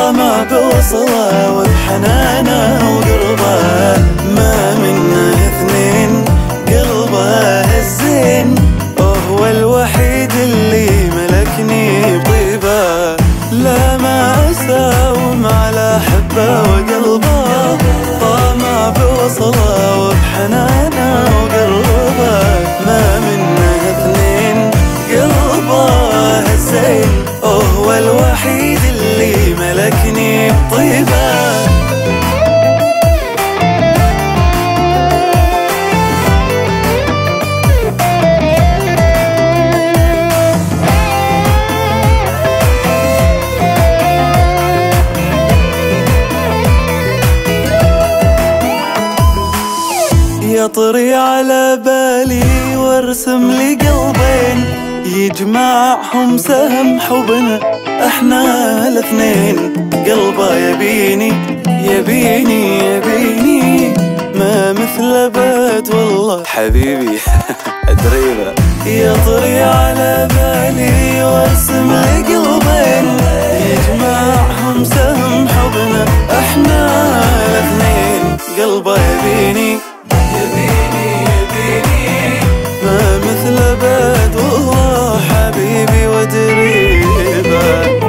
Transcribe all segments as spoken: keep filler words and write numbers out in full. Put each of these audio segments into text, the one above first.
طامع بوصله وبحنانه وقربه، ما منه اثنين قلبه الزين، وهو الوحيد اللي ملكني بطيبه. لا ما اساوم على حبه وقلبه، طامع بوصله وبحنانه وقربه، ما منه اثنين قلبه الزين، وهو الوحيد اللي ملكني بطيبه. يطري على بالي وارسم لي قلبين، يجمعهم سهم حبنا احنا الاثنين. قلبه يبيني يبيني يبيني، ما مثل بيت والله حبيبي ادريبه. يطري على بالي وارسم لي قلبين، يجمعهم سهم حبنا احنا الاثنين. قلبه يبيني يبيني يبيني، ما مثل بيت والله حبيبي ودريبه.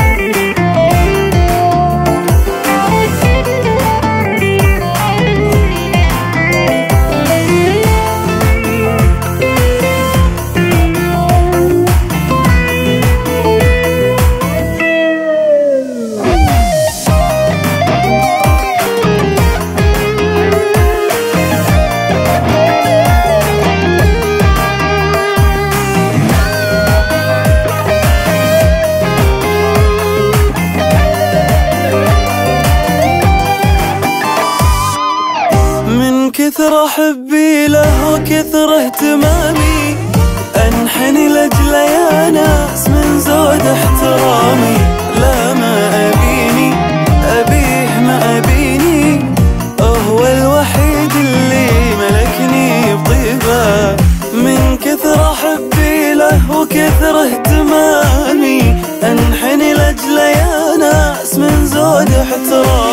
كثر حبي له وكثر اهتمامي، انحني لاجله يا ناس من زود احترامي. لا ما ابيني ابيه ما ابيني، هو الوحيد اللي ملكني بطيبه. من كثر حبي له وكثر اهتمامي، انحني لاجله يا ناس من زود احترامي.